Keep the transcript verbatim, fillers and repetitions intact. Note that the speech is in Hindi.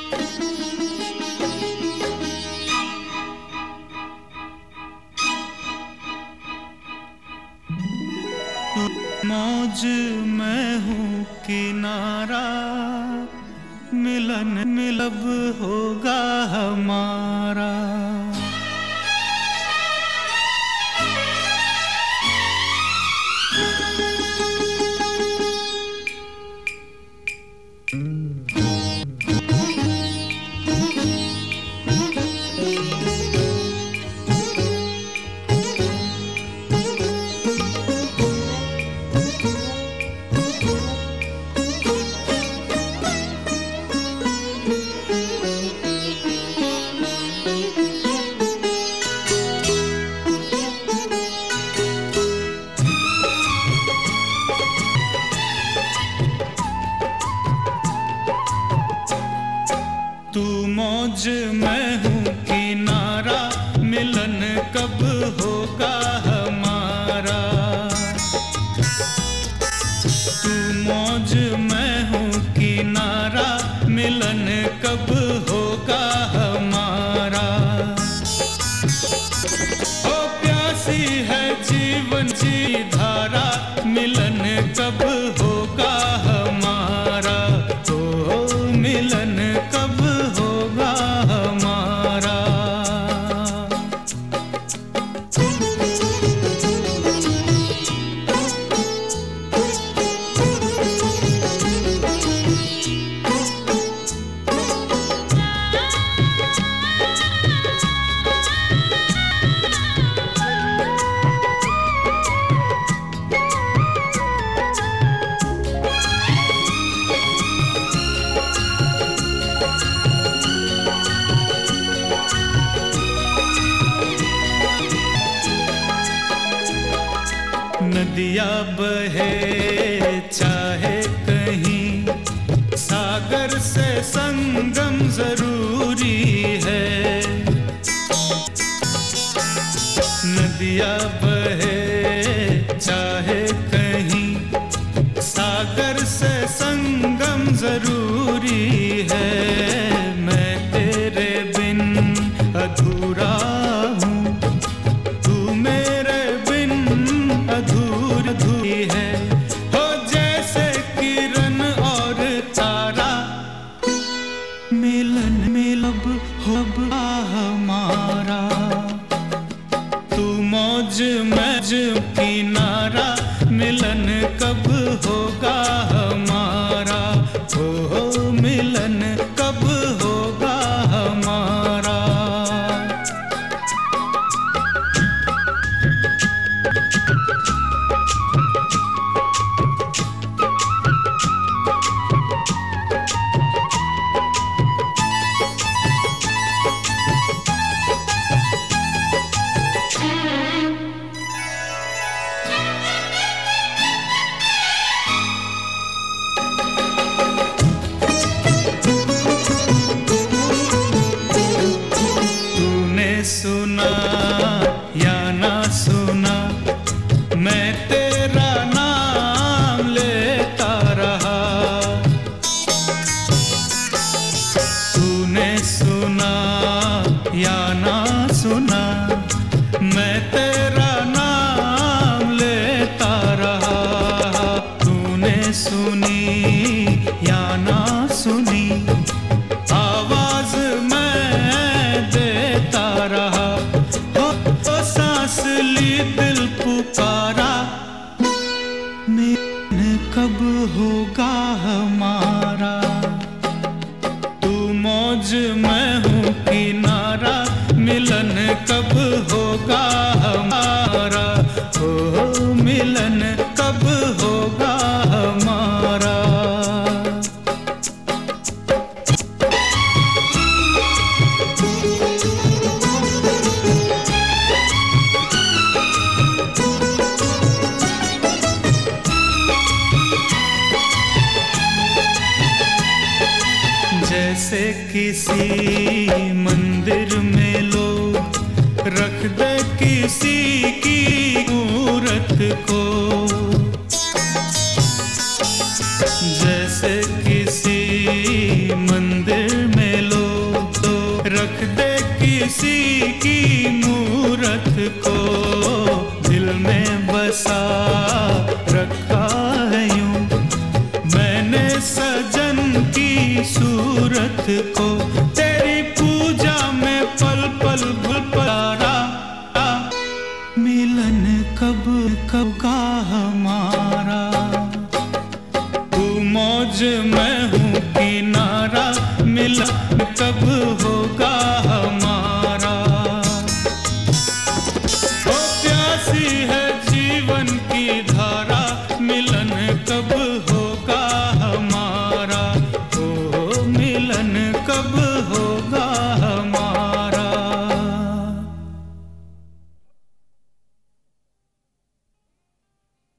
मौज मैं हूँ किनारा, मिलन मिलब होगा हमारा। तू मौज मैं हूँ किनारा, मिलन कब होगा हमारा। तू मौज मैं हूँ किनारा, मिलन कब होगा हमारा। ओ प्यासी है जीवन की धारा, मिलन कब होगा हमारा। ओ मिलन कब होगा हमारा। नदिया बहे चाहे कहीं, सागर से संगम जरूरी है। नदिया बहे चाहे कहीं, सागर से संगम जरूरी है। मैं तेरे बिन अधूरा हूँ, तू मेरे बिन अधूरी है। हो जैसे किरण और तारा, मिलन मिलब होगा हमारा। तू मौज मौज किनारा, मिलन कब होगा हमारा। हो मिलन कब होगा हमारा। सुना या ना सुना, मैं तेरा नाम लेता रहा। तूने सुना या ना सुना, मैं तेरा नाम लेता रहा। तूने सुनी या ना सुनी, आवाज मैं देता रहा। हो तो सांस ली दिल पुकारा, मिलन कब होगा हमारा। तू मौज मैं हूँ किनारा, मिलन कब होगा हमारा। हो मिलन कब होगा हमारा। जैसे किसी मंदिर में लोग रख दे किसी की मूरत को, जैसे किसी मंदिर में किसी की मूरत को दिल में बसा रखा है यूं। मैंने सजन की सूरत को तेरी पूजा में पल पल भूल पला। मिलन कब कब का हमारा, तू मौज मैं हूँ किनारा। मिलन कब होगा हमारा। ओ प्यासी है जीवन की धारा, मिलन